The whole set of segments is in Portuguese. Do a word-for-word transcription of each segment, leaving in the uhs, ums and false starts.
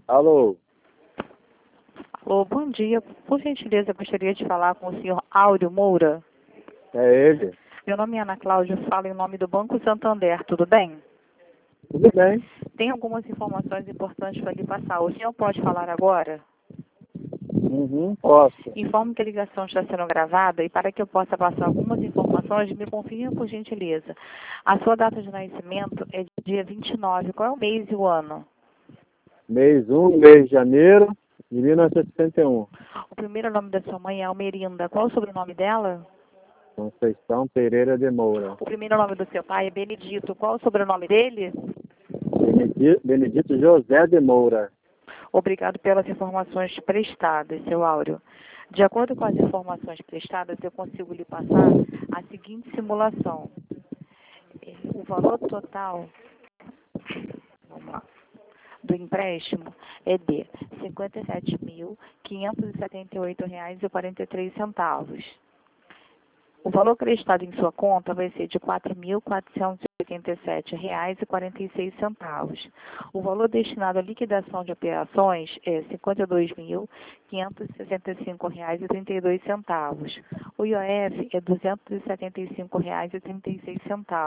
Alô, Alô, bom dia. Por gentileza, gostaria de falar com o senhor Áureo Moura. é ele? Meu nome é Ana Cláudia, falo em nome do Banco Santander, tudo bem? Tudo bem? Tem algumas informações importantes para lhe passar. O senhor pode falar agora? Uhum, posso. Informo que a ligação está sendo gravada e para que eu possa passar algumas informações, me confirme por gentileza. A sua data de nascimento é dia vinte e nove. Qual é o mês e o ano? Mês um, mês de janeiro de mil novecentos e sessenta e um. O primeiro nome da sua mãe é Almerinda. Qual é o sobrenome dela? Conceição Pereira de Moura. O primeiro nome do seu pai é Benedito. Qual é o sobrenome dele? Benedito, Benedito José de Moura. Obrigado pelas informações prestadas, seu Áureo. De acordo com as informações prestadas, eu consigo lhe passar a seguinte simulação. O valor total, vamos lá, do empréstimo é de cinquenta e sete mil, quinhentos e setenta e oito reais e quarenta e três centavos. O valor acreditado em sua conta vai ser de quatro mil, quatrocentos e oitenta e sete reais e quarenta e seis centavos. O valor destinado à liquidação de operações é cinquenta e dois mil, quinhentos e sessenta e cinco reais e trinta e dois centavos. O I O F é duzentos e setenta e cinco reais e trinta e seis centavos.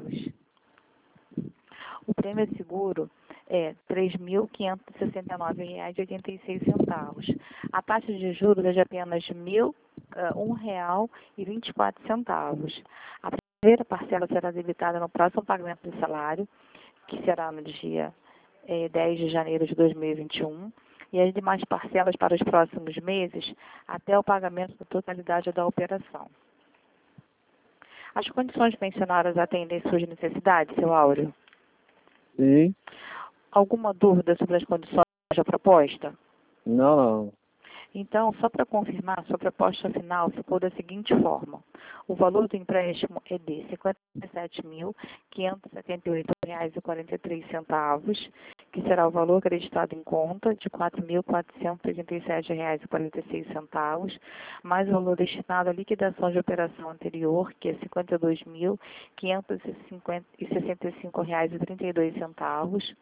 O prêmio seguro é três mil, quinhentos e sessenta e nove reais e oitenta e seis centavos. A taxa de juros é de apenas mil, uh, um real e vinte e quatro centavos. A primeira parcela será debitada no próximo pagamento do salário, que será no dia eh, dez de janeiro de dois mil e vinte e um, e as demais parcelas para os próximos meses até o pagamento da totalidade da operação. As condições mencionadas atendem suas necessidades, seu Áureo? Sim. Alguma dúvida sobre as condições da proposta? Não, não. Então, só para confirmar, sua proposta final ficou da seguinte forma. O valor do empréstimo é de cinquenta e sete mil, quinhentos e setenta e oito reais e quarenta e três centavos, que será o valor acreditado em conta de quatro mil, quatrocentos e oitenta e sete reais e quarenta e seis centavos, mais o valor destinado à liquidação de operação anterior, que é cinquenta e dois mil, quinhentos e sessenta e cinco reais e trinta e dois centavos.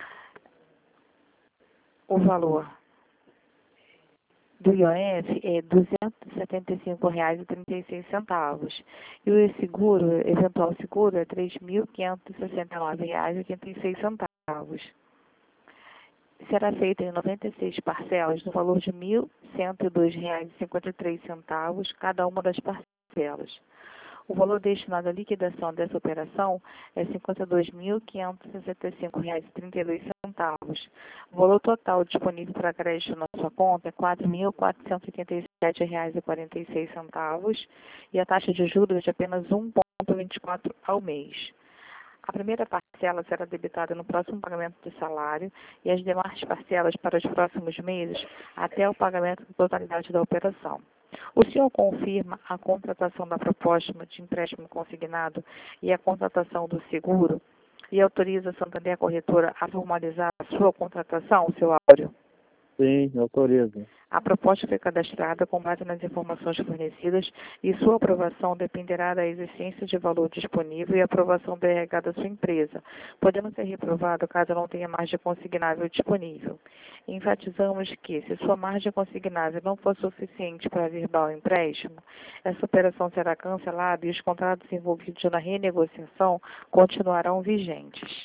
O valor do I O F é duzentos e setenta e cinco reais e trinta e seis centavos. E o seguro, eventual seguro, é três mil, quinhentos e sessenta e nove reais e oitenta e seis centavos. Será feito em noventa e seis parcelas no valor de mil, cento e dois reais e cinquenta e três centavos cada uma das parcelas. O valor destinado à liquidação dessa operação é cinquenta e dois mil, quinhentos e sessenta e cinco reais e trinta e dois centavos. O valor total disponível para crédito na sua conta é quatro mil, quatrocentos e oitenta e sete reais e quarenta e seis centavos e a taxa de juros é de apenas um vírgula vinte e quatro ao mês. A primeira parcela será debitada no próximo pagamento do salário e as demais parcelas para os próximos meses até o pagamento da totalidade da operação. O senhor confirma a contratação da proposta de empréstimo consignado e a contratação do seguro e autoriza a Santander Corretora a formalizar a sua contratação, seu Áureo? Sim, autorizo. A proposta foi cadastrada com base nas informações fornecidas e sua aprovação dependerá da existência de valor disponível e aprovação do R H da sua empresa, podendo ser reprovado caso não tenha margem consignável disponível. Enfatizamos que, se sua margem consignável não for suficiente para averbar o empréstimo, essa operação será cancelada e os contratos envolvidos na renegociação continuarão vigentes.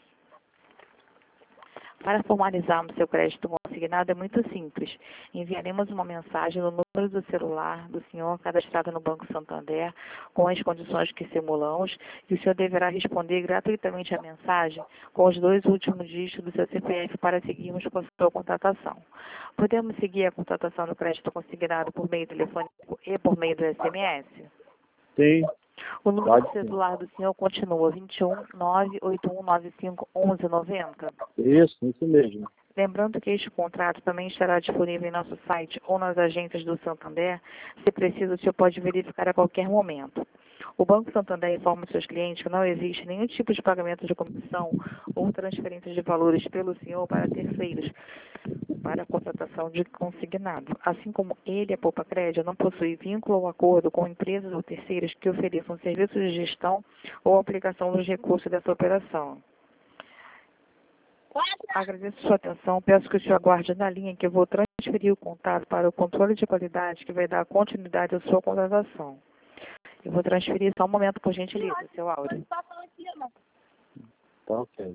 Para formalizarmos seu crédito consignado é muito simples. Enviaremos uma mensagem no número do celular do senhor cadastrado no Banco Santander com as condições que simulamos e o senhor deverá responder gratuitamente a mensagem com os dois últimos dígitos do seu C P F para seguirmos com a sua contratação. Podemos seguir a contratação do crédito consignado por meio telefônico e por meio do S M S? Sim. O número Pode do sim. celular do senhor continua vinte e um, nove oito um nove cinco, onze noventa? Isso, isso mesmo. Lembrando que este contrato também estará disponível em nosso site ou nas agências do Santander. Se preciso, o senhor pode verificar a qualquer momento. O Banco Santander informa os seus clientes que não existe nenhum tipo de pagamento de comissão ou transferência de valores pelo senhor para terceiros para a contratação de consignado. Assim como ele, a Poupa Crédito, não possui vínculo ou acordo com empresas ou terceiros que ofereçam serviços de gestão ou aplicação dos recursos dessa operação. Agradeço sua atenção. Peço que o senhor aguarde na linha que eu vou transferir o contato para o controle de qualidade que vai dar continuidade à sua contratação. Eu vou transferir só um momento, por gentileza, seu áudio. Tá ok.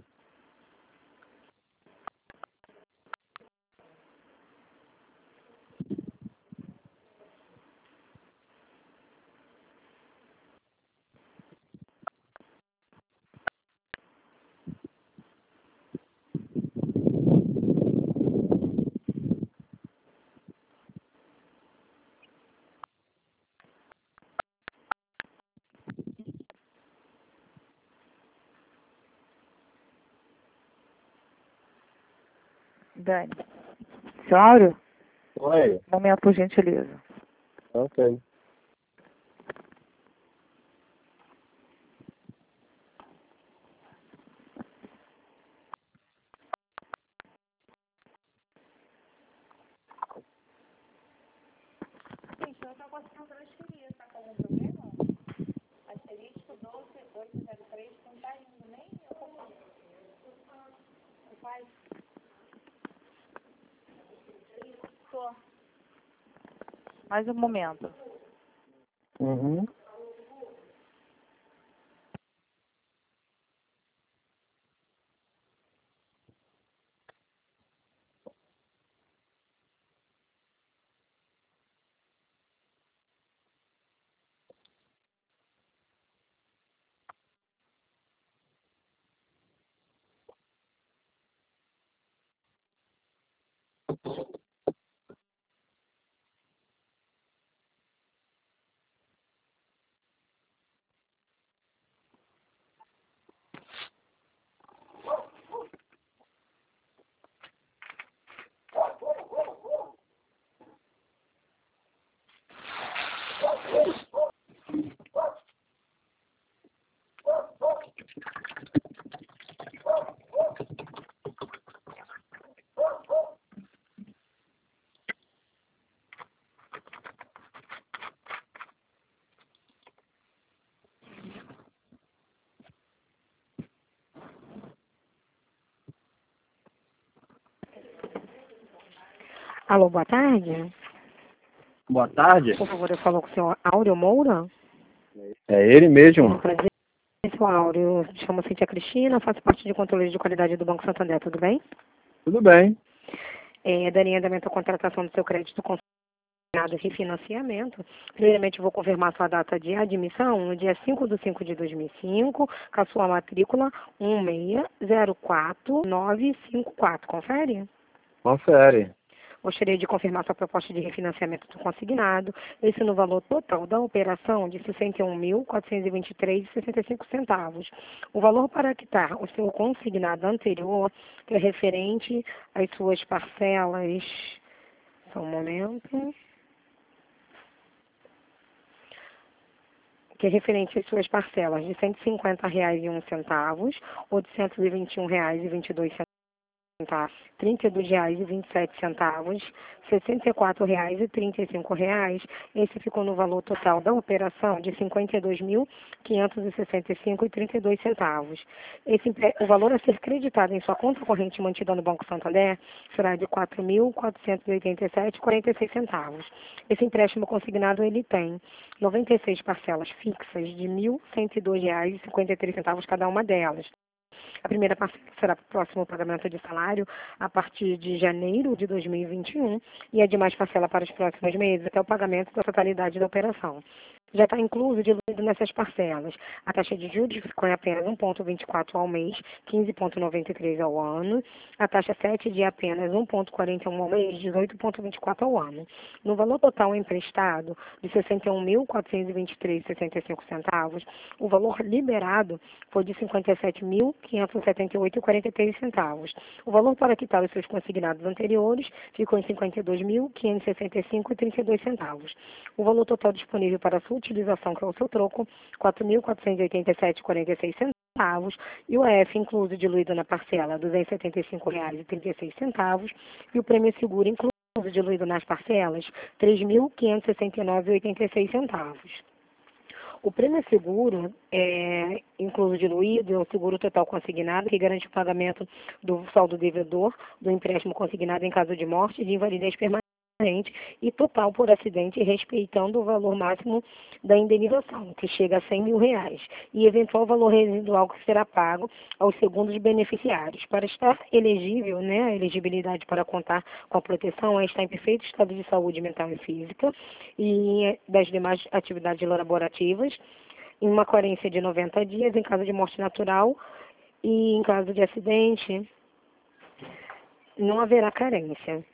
Dani. Seu áudio? Oi. Um momento, por gentileza. Tá ok. Gente, eu não estou conseguindo transferir. Está com algum problema? Asterisco doze, oito zero três, não está indo nem eu como. Vai. Tô. Mais um momento. Uhum. Alô, boa tarde. Boa tarde. Por favor, eu falo com o senhor Áureo Moura. É ele É mesmo. um prazer, seu Áureo. Chamo Cíntia Cristina, faço parte de controle de qualidade do Banco Santander, tudo bem? Tudo bem. É, Dani, andamento a contratação do seu crédito consignado e refinanciamento. Primeiramente, eu vou confirmar sua data de admissão no dia cinco de cinco de dois mil e cinco, com a sua matrícula um seis zero quatro nove cinco quatro. Confere? Confere. Gostaria de confirmar sua proposta de refinanciamento do consignado, esse no valor total da operação de sessenta e um mil, quatrocentos e vinte e três reais e sessenta e cinco centavos. O valor para quitar o seu consignado anterior, que é referente às suas parcelas, só um momento, que é referente às suas parcelas de cento e cinquenta reais e um centavos ou de cento e vinte e um reais e vinte e dois centavos. trinta e dois reais e vinte e sete centavos, sessenta e quatro reais e trinta e cinco reais. Esse ficou no valor total da operação de cinquenta e dois mil, quinhentos e sessenta e cinco reais e trinta e dois centavos. Esse, o valor a ser creditado em sua conta corrente mantida no Banco Santander será de quatro mil, quatrocentos e oitenta e sete reais e quarenta e seis centavos. Esse empréstimo consignado ele tem noventa e seis parcelas fixas de mil cento e dois reais e cinquenta e três centavos cada uma delas. A primeira parcela será para o próximo pagamento de salário a partir de janeiro de dois mil e vinte e um e a demais parcela para os próximos meses até o pagamento da totalidade da operação. Já está incluso diluído nessas parcelas. A taxa de juros ficou em apenas um vírgula vinte e quatro ao mês, quinze vírgula noventa e três ao ano. A taxa sete de apenas um vírgula quarenta e um ao mês, dezoito vírgula vinte e quatro ao ano. No valor total emprestado de sessenta e um mil, quatrocentos e vinte e três reais e sessenta e cinco centavos, o valor liberado foi de cinquenta e sete mil, quinhentos e setenta e oito reais e quarenta e três centavos. O valor para quitar os seus consignados anteriores ficou em cinquenta e dois mil, quinhentos e sessenta e cinco reais e trinta e dois centavos. O valor total disponível para sua utilização, que é o seu troco, quatro mil, quatrocentos e oitenta e sete reais e quarenta e seis centavos, e o F incluso diluído na parcela, duzentos e setenta e cinco reais e trinta e seis centavos, e o prêmio seguro incluso diluído nas parcelas, três mil, quinhentos e sessenta e nove reais e oitenta e seis centavos. O prêmio seguro é incluso diluído, é o seguro total consignado, que garante o pagamento do saldo devedor do empréstimo consignado em caso de morte, de invalidez permanente e total por acidente, respeitando o valor máximo da indenização, que chega a cem mil reais, e eventual valor residual que será pago aos segundos beneficiários. Para estar elegível, né, a elegibilidade para contar com a proteção é estar em perfeito estado de saúde mental e física e das demais atividades laborativas, em uma carência de noventa dias, em caso de morte natural e em caso de acidente, não haverá carência.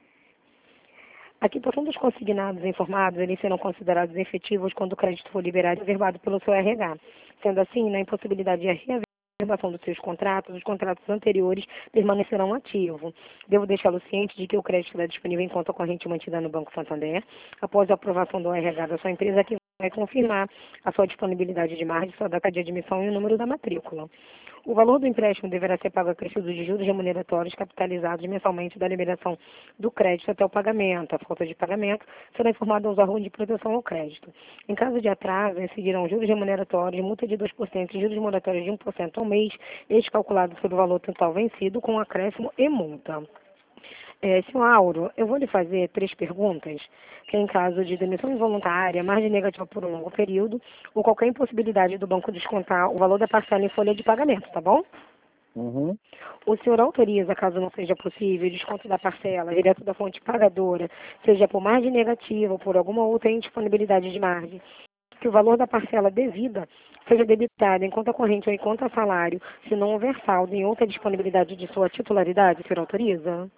A quitação dos consignados informados, eles serão considerados efetivos quando o crédito for liberado e reservado pelo seu R H. Sendo assim, na impossibilidade de reaverbação dos seus contratos, os contratos anteriores permanecerão ativos. Devo deixá-lo ciente de que o crédito está disponível em conta corrente mantida no Banco Santander, após a aprovação do R H da sua empresa, que vai confirmar a sua disponibilidade de margem, sua data de admissão e o número da matrícula. O valor do empréstimo deverá ser pago acrescido de juros remuneratórios capitalizados mensalmente da liberação do crédito até o pagamento. A falta de pagamento será informada aos órgãos de proteção ao crédito. Em caso de atraso, incidirão juros remuneratórios, multa de dois por cento e juros moratórios de um por cento ao mês, estes calculados sobre o valor total vencido, com acréscimo e multa. É, senhor Auro, eu vou lhe fazer três perguntas, que em caso de demissão involuntária, margem negativa por um longo período, ou qualquer impossibilidade do banco descontar o valor da parcela em folha de pagamento, tá bom? Uhum. O senhor autoriza, caso não seja possível, o desconto da parcela direto da fonte pagadora, seja por margem negativa ou por alguma outra indisponibilidade de margem, que o valor da parcela devida seja debitado em conta corrente ou em conta salário, se não houver saldo em outra disponibilidade de sua titularidade, o senhor autoriza?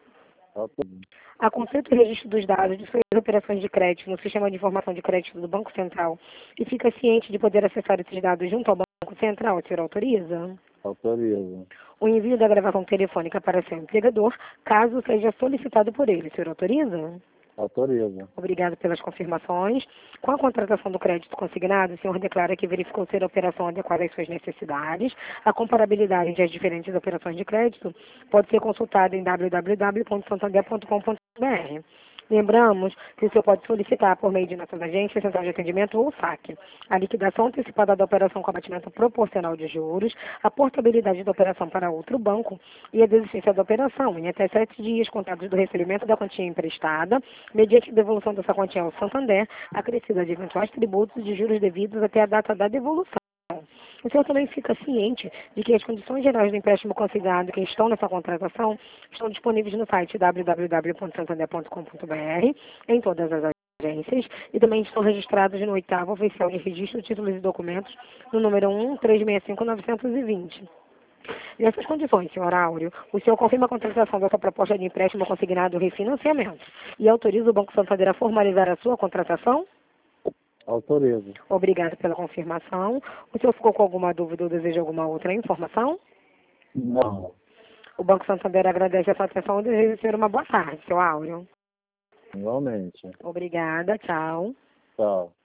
A consulta e registro dos dados de suas operações de crédito no Sistema de Informação de Crédito do Banco Central e fica ciente de poder acessar esses dados junto ao Banco Central, o senhor autoriza? Autoriza. O envio da gravação telefônica para seu empregador, caso seja solicitado por ele, o senhor autoriza? Autoriza. Obrigado pelas confirmações. Com a contratação do crédito consignado, o senhor declara que verificou ser a operação adequada às suas necessidades. A comparabilidade entre as diferentes operações de crédito pode ser consultada em w w w ponto santander ponto com ponto b r. Lembramos que o senhor pode solicitar, por meio de nossas agências, central de atendimento ou saque, a liquidação antecipada da operação com abatimento proporcional de juros, a portabilidade da operação para outro banco e a desistência da operação em até sete dias contados do recebimento da quantia emprestada, mediante devolução dessa quantia ao Santander, acrescida de eventuais tributos e de juros devidos até a data da devolução. O senhor também fica ciente de que as condições gerais do empréstimo consignado que estão nessa contratação estão disponíveis no site w w w ponto santander ponto com ponto b r, em todas as agências, e também estão registrados no oitavo oficial de registro de títulos e documentos, no número um três seis cinco nove dois zero. Nessas condições, senhor Áureo, o senhor confirma a contratação da sua proposta de empréstimo consignado refinanciamento e autoriza o Banco Santander a formalizar a sua contratação? Autoriza. Obrigado pela confirmação. O senhor ficou com alguma dúvida ou deseja alguma outra informação? Não. O Banco Santander agradece a sua atenção e deseja ao senhor uma boa tarde, seu Áureo. Igualmente. Obrigada, tchau. Tchau.